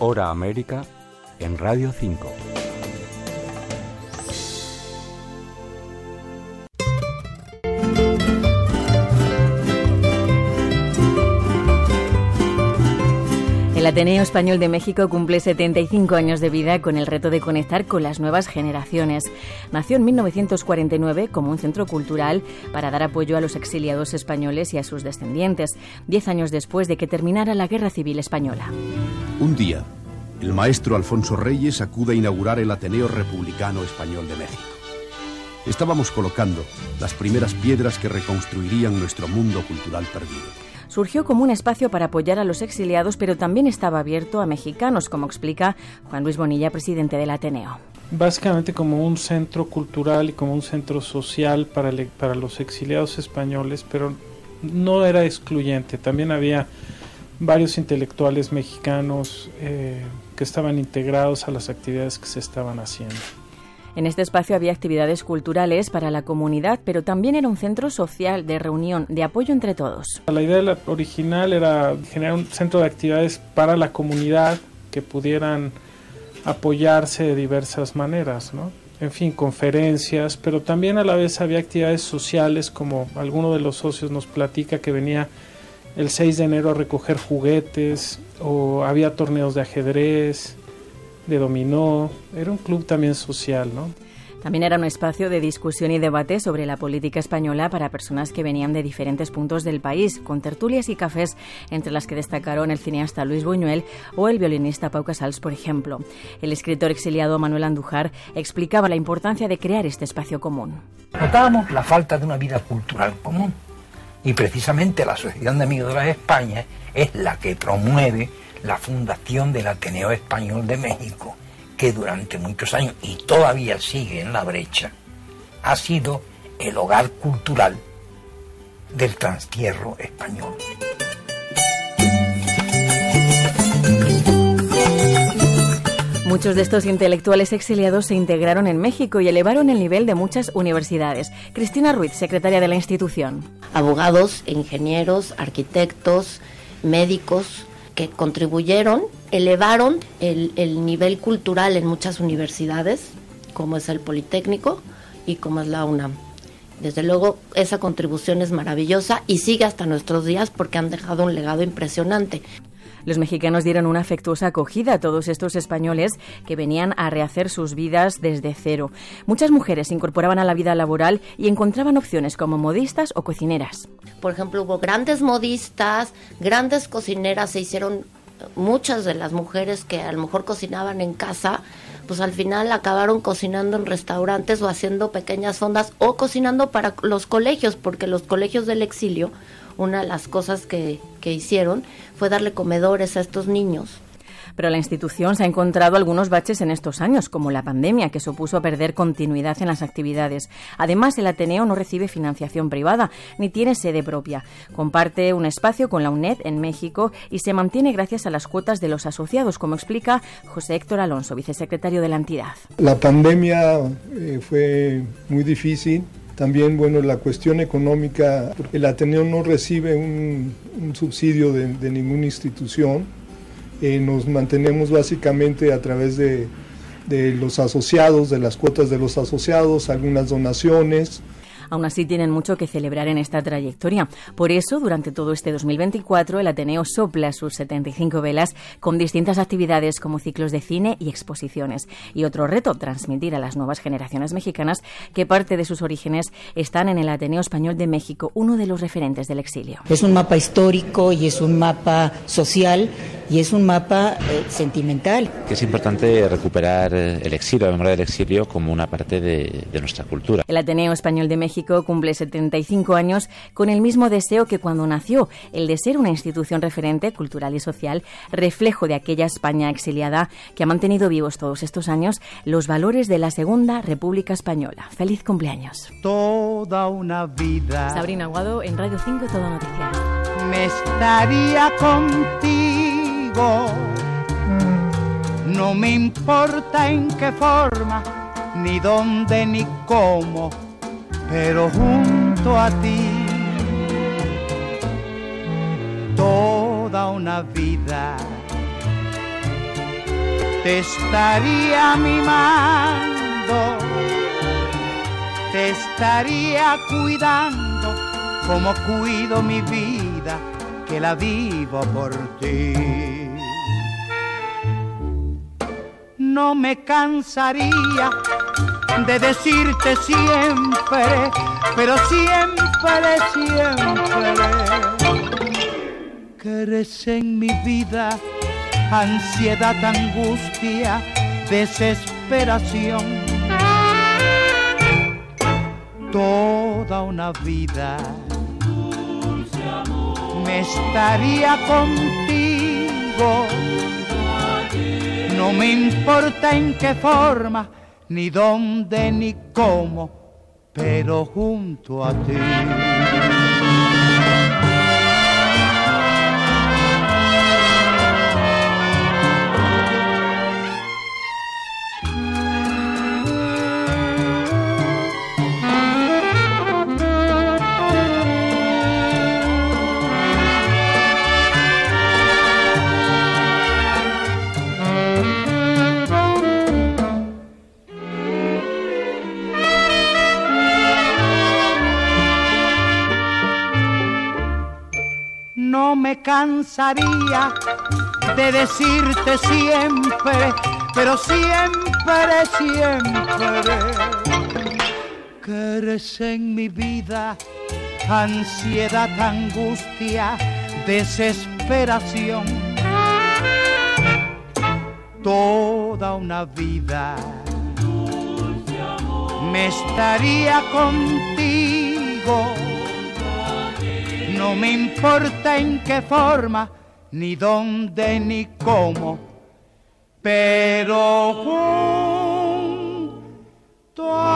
Hora América en Radio 5. El Ateneo Español de México cumple 75 años de vida con el reto de conectar con las nuevas generaciones. Nació en 1949 como un centro cultural para dar apoyo a los exiliados españoles y a sus descendientes, 10 años después de que terminara la Guerra Civil Española. Un día, el maestro Alfonso Reyes acude a inaugurar el Ateneo Republicano Español de México. Estábamos colocando las primeras piedras que reconstruirían nuestro mundo cultural perdido. Surgió como un espacio para apoyar a los exiliados, pero también estaba abierto a mexicanos, como explica Juan Luis Bonilla, presidente del Ateneo. Básicamente como un centro cultural y como un centro social para los exiliados españoles, pero no era excluyente. También había varios intelectuales mexicanos que estaban integrados a las actividades que se estaban haciendo. En este espacio había actividades culturales para la comunidad, pero también era un centro social de reunión, de apoyo entre todos. La idea original era generar un centro de actividades para la comunidad que pudieran apoyarse de diversas maneras, ¿no? En fin, conferencias, pero también a la vez había actividades sociales, como alguno de los socios nos platica que venía el 6 de enero a recoger juguetes, o había torneos de ajedrez, de dominó. Era un club también social, ¿no? También era un espacio de discusión y debate sobre la política española para personas que venían de diferentes puntos del país, con tertulias y cafés, entre las que destacaron el cineasta Luis Buñuel o el violinista Pau Casals, por ejemplo. El escritor exiliado Manuel Andújar explicaba la importancia de crear este espacio común. Notábamos la falta de una vida cultural común, y precisamente la Asociación de Amigos de las Españas es la que promueve la fundación del Ateneo Español de México, que durante muchos años, y todavía sigue en la brecha, ha sido el hogar cultural del trastierro español. Muchos de estos intelectuales exiliados se integraron en México y elevaron el nivel de muchas universidades. Cristina Ruiz, secretaria de la institución. Abogados, ingenieros, arquitectos, médicos, que contribuyeron, elevaron el nivel cultural en muchas universidades, como es el Politécnico y como es la UNAM. Desde luego, esa contribución es maravillosa y sigue hasta nuestros días porque han dejado un legado impresionante. Los mexicanos dieron una afectuosa acogida a todos estos españoles que venían a rehacer sus vidas desde cero. Muchas mujeres se incorporaban a la vida laboral y encontraban opciones como modistas o cocineras. Por ejemplo, hubo grandes modistas, grandes cocineras, se hicieron muchas de las mujeres que a lo mejor cocinaban en casa, pues al final acabaron cocinando en restaurantes o haciendo pequeñas fondas o cocinando para los colegios, porque los colegios del exilio, una de las cosas que hicieron fue darle comedores a estos niños. Pero la institución se ha encontrado algunos baches en estos años, como la pandemia, que supuso perder continuidad en las actividades. Además, el Ateneo no recibe financiación privada, ni tiene sede propia. Comparte un espacio con la UNED en México y se mantiene gracias a las cuotas de los asociados, como explica José Héctor Alonso, vicesecretario de la entidad. La pandemia fue muy difícil. También, la cuestión económica, el Ateneo no recibe un subsidio de ninguna institución. Nos mantenemos básicamente a través de los asociados, de las cuotas de los asociados, algunas donaciones. Aún así tienen mucho que celebrar en esta trayectoria. Por eso, durante todo este 2024, el Ateneo sopla sus 75 velas con distintas actividades como ciclos de cine y exposiciones. Y otro reto, transmitir a las nuevas generaciones mexicanas que parte de sus orígenes están en el Ateneo Español de México, uno de los referentes del exilio. Es un mapa histórico y es un mapa social y es un mapa sentimental. Es importante recuperar el exilio, la memoria del exilio como una parte de nuestra cultura. El Ateneo Español de México cumple 75 años con el mismo deseo que cuando nació, el de ser una institución referente cultural y social, reflejo de aquella España exiliada que ha mantenido vivos todos estos años los valores de la Segunda República Española. ¡Feliz cumpleaños! Toda una vida. Sabrina Aguado en Radio 5 Todo Noticias. Me estaría contigo, no me importa en qué forma, ni dónde ni cómo, pero junto a ti toda una vida te estaría mimando, te estaría cuidando como cuido mi vida, que la vivo por ti. No me cansaría de decirte siempre, pero siempre, siempre, que eres en mi vida ansiedad, angustia, desesperación. Toda una vida me estaría contigo. No me importa en qué forma, ni dónde, ni cómo, pero junto a ti. No me cansaría de decirte siempre, pero siempre, siempre, que eres en mi vida ansiedad, angustia, desesperación. Toda una vida me estaría contigo. No me importa en qué forma, ni dónde, ni cómo, pero junto a